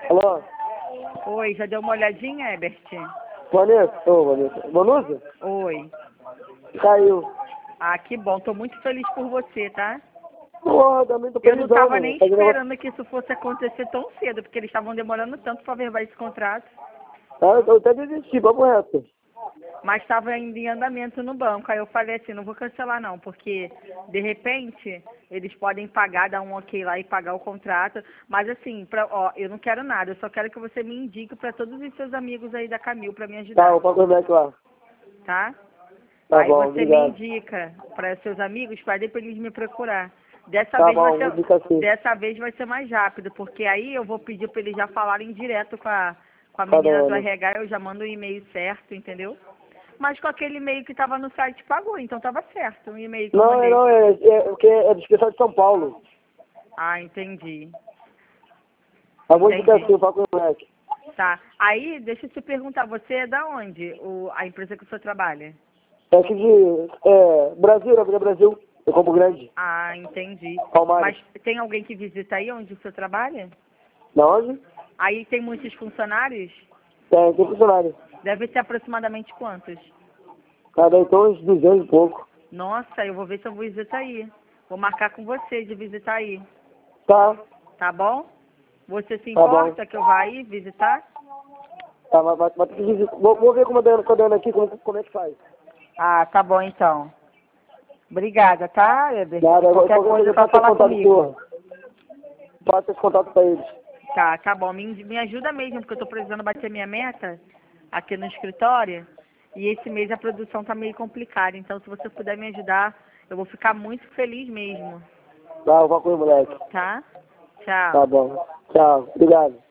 Alô? Oi, já deu uma olhadinha, Herbert? Vanessa? Ô, Vanessa. Vanusa? Oi. Caiu. Ah, que bom. Tô muito feliz por você, tá? Porra, também tô Eu não precisando. tava nem esperando que isso fosse acontecer tão cedo, porque eles estavam demorando tanto pra verbar esse contrato. Eu até desisti, papo reto. Mas estava ainda em andamento no banco. Aí eu falei assim, não vou cancelar não, porque de repente eles podem pagar, dar um ok lá e pagar o contrato. Mas assim, eu não quero nada, eu só quero que você me indique para todos os seus amigos aí da Camil para me Tá, ajudar, vou pagar o Black lá. tá? Tá Aí bom, você me obrigado. indica para seus amigos para depois eles me procurar. Dessa Tá vez bom, vou indicar sim. dessa vez vai ser mais rápido, porque aí eu vou pedir para eles já falarem direto com a Cada menina do ano. RH, eu já mando o e-mail certo, entendeu? Mas com aquele e-mail que estava no site pagou, então estava certo o e-mail que eu Não, mandei. porque é do especial de São Paulo. Ah, entendi. Eu vou indicar sim, Entendi. eu falo com o moleque. Tá. Aí, deixa eu te perguntar, você é da onde? A empresa que o senhor trabalha? É aqui de Brasil, Avenida Brasil, em Campo Grande. Ah, entendi. Palmares. Mas tem alguém que visita aí onde o senhor trabalha? Da onde? Aí tem muitos funcionários? Tem funcionário. Deve ser aproximadamente quantos? Cada então uns 200 e pouco. Nossa, eu vou ver se eu vou visitar aí. Vou marcar com você de visitar aí. Tá, Tá bom? Você se tá bom. importa que eu vá aí visitar? Tá, mas vai ter que visitar. Vou ver como a Dana aqui, como é que faz. Ah, tá bom então. Obrigada, tá, Heber? Nada, Qualquer coisa é só passa esse falar contato comigo. passa esse contato pra eles. Tá bom. Me ajuda mesmo, porque eu tô precisando bater minha meta aqui no escritório. E esse mês a produção tá meio complicada. Então, se você puder me ajudar, eu vou ficar muito feliz mesmo. Tá, eu vou com o moleque. Tá? Tá Tchau. bom. Tchau, obrigado.